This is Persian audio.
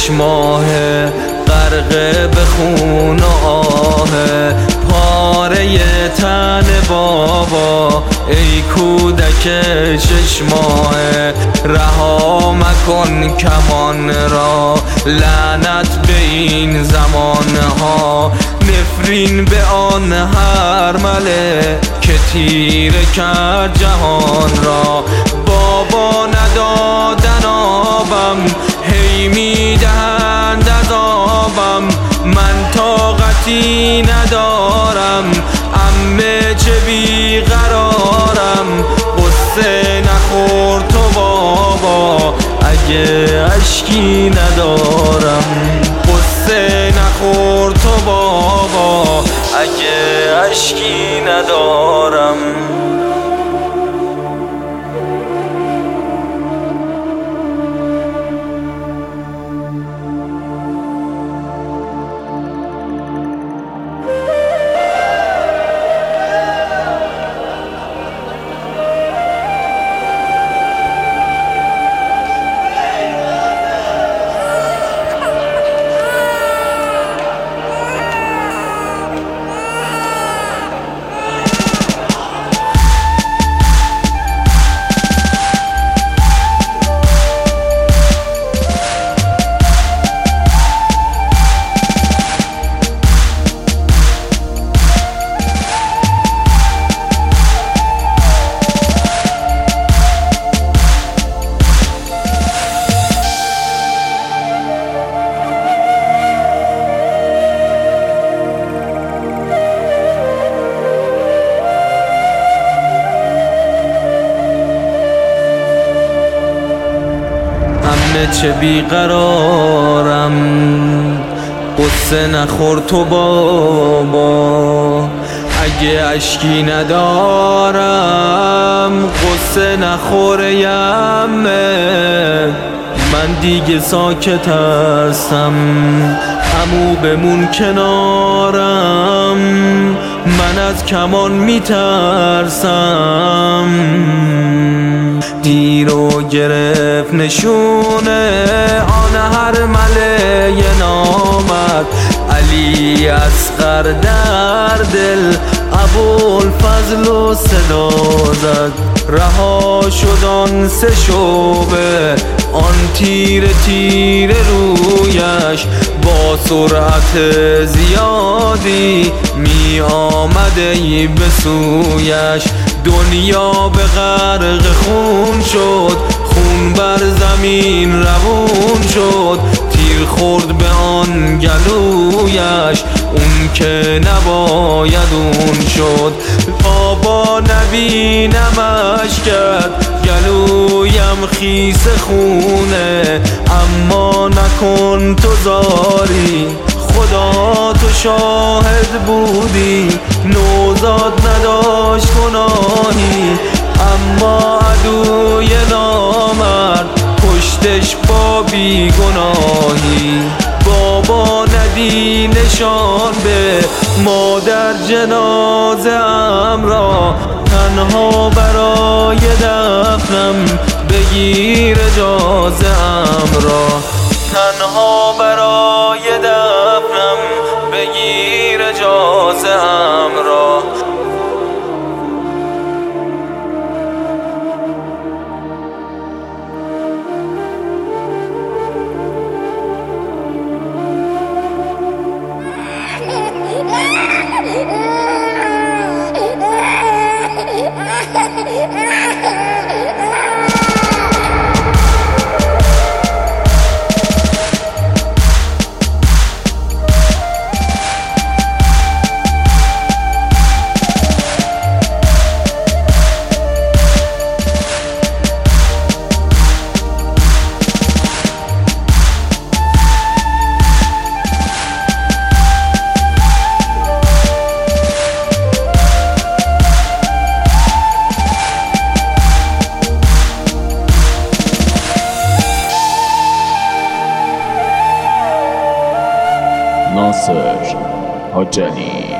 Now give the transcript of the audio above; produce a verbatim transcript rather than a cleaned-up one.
ماه غرق به خون و آه، پاره تن بابا ای کودک شش ماه. رها مکن کمان را لعنت به این زمان ها، نفرین به آن هر مله که تیره کرد جهان را. بابا ندادن آبم هی میدهند عذابم، من طاقتی ندارم عمه چه بیقرارم. قصه نخور تو بابا اگه اشکی ندارم، قصه نخور تو بابا اگه اشکی ندارم. چه بیقرارم، قصه نخور تو بابا اگه اشکی ندارم، قصه نخور یمه من دیگه ساکت هستم. عمو بمون کنارم من از کمان میترسم. دیرو گرفت نشونه آن هر مله نامد، علی اصغر در دل ابوالفضل و صدا زد. رها شد آن سه شعبه آن تیر تیر رویش، با سرعت زیادی می آمده به سویش. دنیا به غرق خون شد، خون بر زمین روون شد، تیر خورد به آن گلویش اون که نباید اون شد. بابا نبینمش کرد گلویم خیس خونه، اما نکن تو زاری خدا تو شاهد بودی، نوزاد نداشت گناهی اما عدوی نامرد کشتش با بیگناهی. بابا ندی نشان به مادر جنازه ام را، تنها برای دفنم بگیر اجازه ام را، تنها برای دفنم بگیر اجازه ام را. ناصر حجلی.